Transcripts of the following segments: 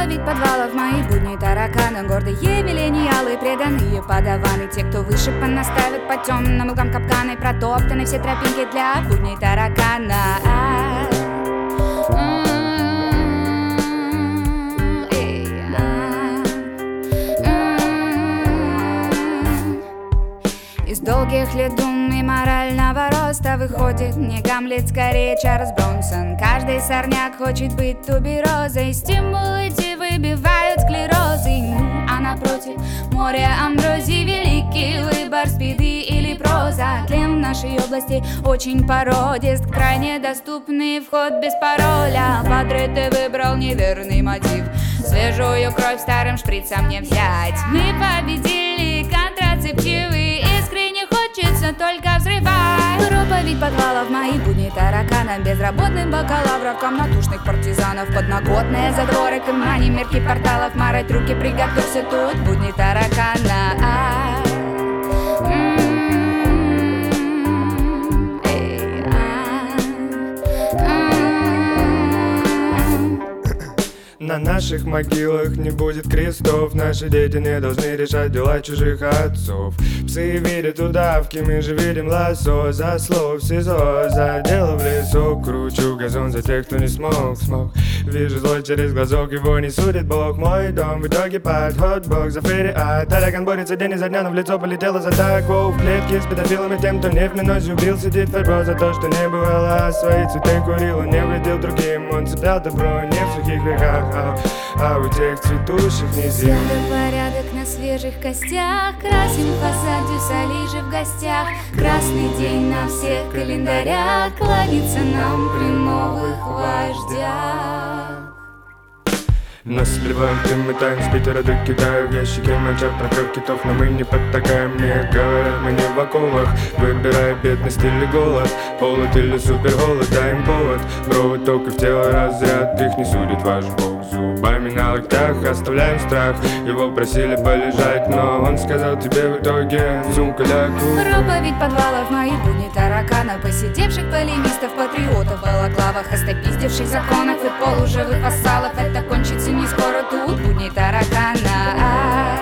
Проповедь подвалов, мои будни тараканы, гордые миллениалы, преданные подаваны, те, кто выше понаставят по темным углам капканы, протоптаны все тропинки для будней таракана. Из долгих лет дум и морального роста выходит не Гамлет, скорее Чарльз Бронсон. Каждый сорняк хочет быть туберозой, стимулы эти выбивают склерозы. А напротив море амброзии, великий выбор, спиды или проза. Тлен в нашей области очень породист, крайне доступный вход без пароля. Падре, ты выбрал неверный мотив, свежую кровь старым шприцом не взять. Мы победили контрацептивы, искренне хочется только взрывать. Проповедь подвалов, мои будни таракана, безработных бакалавров, комнатушных партизанов, подноготные задворы, камни, мерки порталов, марать руки, приготовься, тут будни таракана. На наших могилах не будет крестов, наши дети не должны решать дела чужих отцов. Псы верят удавки, мы же верим лосо. За слов СИЗО, за дело в лесу, кручу газон за тех, кто не смог. Вижу зло через глазок, его не судит Бог. Мой дом в итоге под хот-бок за ферри, а таракан борется день изо дня, но в лицо полетело за так. В клетке с педофилами, тем, кто не в минусе убил, сидит фарбо за то, что не бывало. Свои цветы курил, он не вредил другим, он цеплял добро не в сухих веках, а у тех цветущих низин. Порядок на свежих костях, красим фасад Дюсалижи в гостях. Красный день на всех календарях, кланяется нам при новых вождях. Нас сливаем дым и тайн с Питера до Китая. В ящике моча про кровь китов, но мы не подтакаем. Мне говорят, мы не в вакуумах, выбирая бедность или голод, холод или суперголод, дай им повод. Провод только в тело разряд, их не судит ваш бог. Зубами на локтях оставляем страх, его просили полежать, но он сказал тебе в итоге сумка-ляку. Проповедь подвалов, мои будни таракана, посидевших полемистов, патриотов в балаклавах, остопиздевших законов и полуживых вассалов. Это кончится не скоро, тут будни таракана.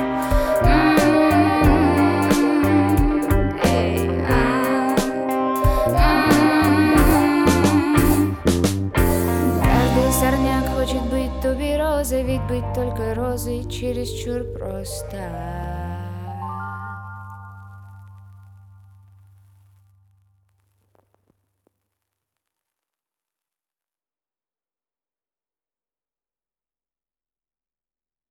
Каждый сорняк хочет быть туберозой, ведь быть только розой чересчур просто.